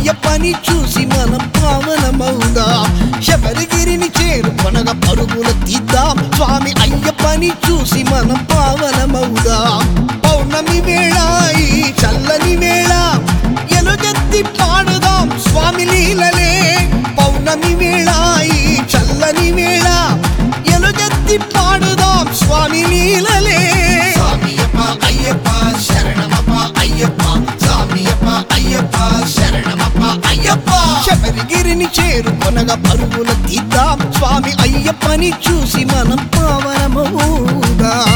అయ్యప్పని చూసి మనం పావనమవుదాం శబరిగిరిని చేరుకొనగా పరుగులు తీద్దాం స్వామి అయ్యప్పని చూసి మనం పావనమవుదాం పౌర్ణమి వేళ ఈ చల్లని వేళ ఎలుగెత్తి పాడుదాం స్వామి లీలలే పౌర్ణమి వేళ ఈ చల్లని వేళ ఎలుగెత్తి పాడుదాం స్వామి లీలలే స్వామియప్ప అయ్యప్ప శరణమప్ప అయ్యప్ప స్వామియప్ప అయ్యప్ప శరణమప్ప అయ్యప్ప శబరిగిరిని చేరుకొనగా పరుగులు తీద్దాం స్వామి అయ్యప్పని చూసి మనం పావనమవుదాం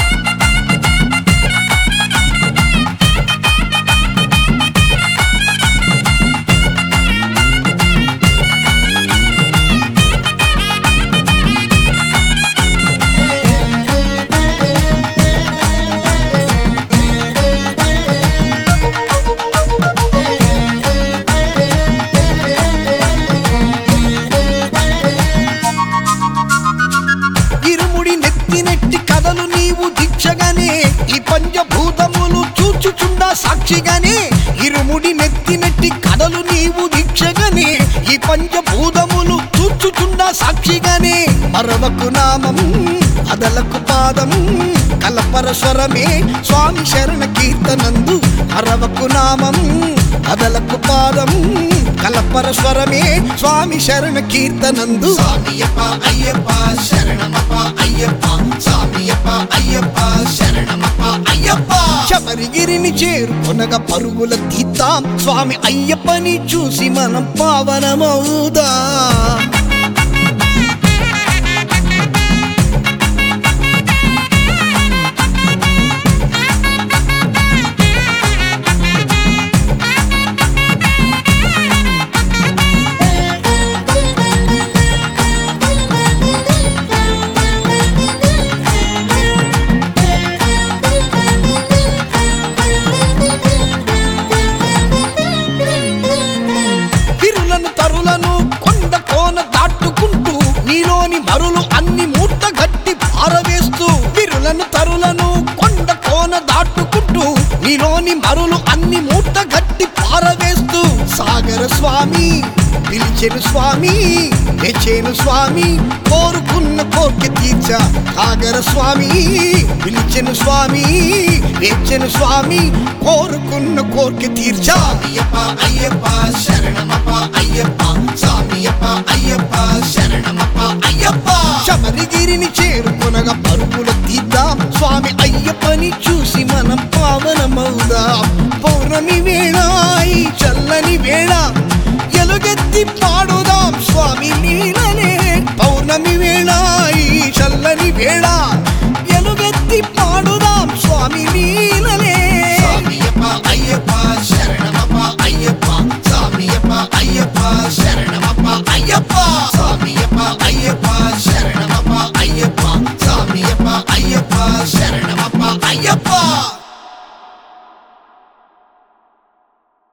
ఇరుముడి నెత్తినెట్టి కథలు నీవు దీక్షగానే ఈ పంచభూతములు చూచుచుండా సాక్షిగానే ఇరుముడి నెత్తినెట్టి కథలు నీవు దీక్షగానే ఈ పంచభూతములు చూచుచుండా సాక్షిగానే మరవకు నామం అదలకు పాదం కలపరస్వరమే స్వామి శరణ కీర్తనందు మరవకు నామం అదలకు పాదం కలపరస్వరమే స్వామి శరణ కీర్తనందు స్వామియప్ప అయ్యప్ప శరణమప్ప అయ్యప్ప స్వామియప్ప అయ్యప్ప శరణమప్ప అయ్యప్ప శబరిగిరిని చేరుకొనగా పరుగుల తీద్దాం స్వామి అయ్యప్పని చూసి మనం పావనమవుదాం తిరులను తరులను కొండ కోన దాటుకుంటూ నీలోని మరులు అన్ని మూట గట్టి పారవేస్తూ విరులను తరులను కొండ కోన దాటుకుంటూ నీలోని మరులు అన్ని మూట గట్టి పారవేస్తూ సాగర స్వామి పిలిచెను స్వామి మెచ్చేను స్వామి కోరుకున్న కోర్కె తీర్చ సాగర స్వామి పిలిచెను స్వామి మెచ్చెను స్వామి కోరుకున్న కోర్కె తీర్చ స్వామియప్ప అయ్యప్ప శరణమప్ప అయ్యప్ప స్వామియప్ప అయ్యప్ప శరణమప్ప అయ్యప్ప శబరిగిరిని చేరుకొనగా పరుగులు తీద్దాం స్వామి అయ్యప్పని చూసి మనం పావనమవుదాం పౌర్ణమి వేళ ఈ చల్లని వేళ ఎలుగెత్తి పాడుదాం స్వామి లీలనే పౌర్ణమి వేళ ఈ చల్లని వేళ ఎలుగెత్తి పాడుదాం స్వామి లీలనే స్వామియప్ప అయ్యప్ప శరణమప్ప అయ్యప్ప స్వామియప్ప అయ్యప్ప శరణమప్ప అయ్యప్ప స్వామియప్ప అయ్యప్ప శరణమప్ప అయ్యప్ప స్వామియప్ప అయ్యప్ప శరణమప్ప అయ్యప్ప